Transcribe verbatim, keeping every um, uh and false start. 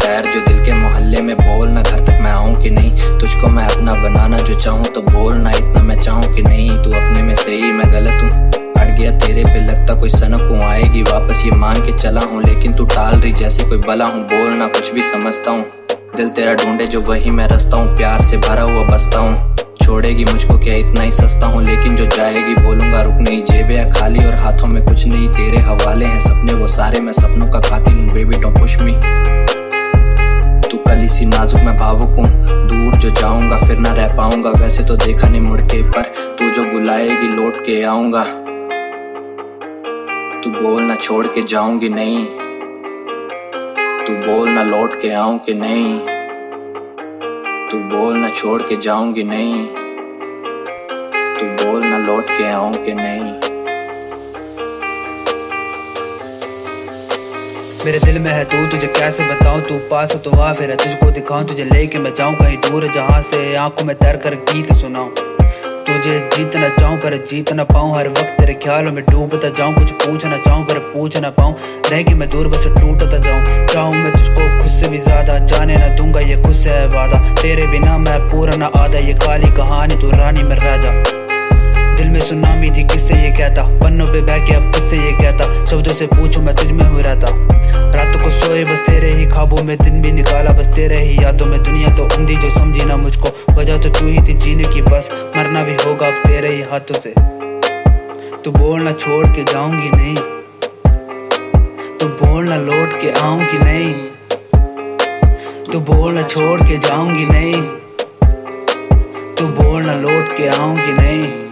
खैर जो दिल के मोहल्ले में बोलना, घर तक मैं आऊं कि नहीं, तुझको मैं अपना बनाना जो चाहूं तो बोलना, इतना मैं चाहूं कि नहीं, तू अपने में सही मैं गलत हूँ, अड़ गया तेरे पे लगता कोई सनक हूँ, आएगी वापस ये मान के चला हूँ, लेकिन तू टाल रही जैसे कोई बला हूँ, बोलना कुछ भी समझता हूँ, दिल तेरा ढूंढे जो वही मैं रस्ता हूँ, प्यार से भरा हुआ बसता हूँ, छोड़ेगी मुझको क्या इतना ही सस्ता हूँ, लेकिन जो जाएगी बोलूंगा रुक नहीं, जेबें है खाली और हाथों में कुछ नहीं, तेरे हवाले हैं सपने वो सारे, मैं सपनों का कातिल हूँ, बेबी डोंट पुश मी, तू कली सी नाजुक मैं भावुक हूँ, दूर जो जाऊंगा फिर ना रह पाऊंगा, वैसे तो देखा नहीं मुड़ के, पर तू जो बुलाएगी लौट के आऊंगा, तू बोलना छोड़ के जाऊंगी नहीं, तू बोलना लौट के आऊं कि नहीं, तू बोलना छोड़ के जाऊंगी नहीं, तू बोलना लौट के आऊं कि नहीं। मेरे दिल में है तू, तुझे कैसे बताऊं, तू पास हो तो वहाँ फिर तुझको दिखाऊं, तुझे लेके मैं जाऊं कहीं दूर जहां से, आंखों में तैर कर गीत सुनाऊं, तुझे जीतना चाहूं पर जीत ना पाऊं, हर वक्त तेरे ख्यालों में डूबता जाऊं, कुछ पूछना चाहूं पर पूछ ना पाऊं, रह के मैं दूर बस टूटता जाऊं, चाहूं मैं तुझको खुद से भी ज्यादा, जाने ना दूंगा ये खुद से है वादा, तेरे बिना मैं पूरा ना आधा, ये काली कहानी तू रानी में राजा, दिल में सुनामी थी किससे ये कहता, पन्नों पे बह के अब किससे ये कहता, शब्दों से पूछूं मैं तुझ में हूँ रहता, रातों को सोए बस तेरे ही ख्वाबों में, दिन भी निकाला बस तेरे ही यादों में, दुनिया तो अंधी जो समझी ना मुझको, वजह तो तू ही थी जीने की, बस मरना भी होगा अब तेरे ही हाथों से, तू बोलना छोड़ के जाऊंगी नहीं, तू बोलना लौट के आऊंगी नहीं, तू बोलना छोड़ के जाऊंगी नहीं, तू बोलना लौट के आऊंगी नहीं।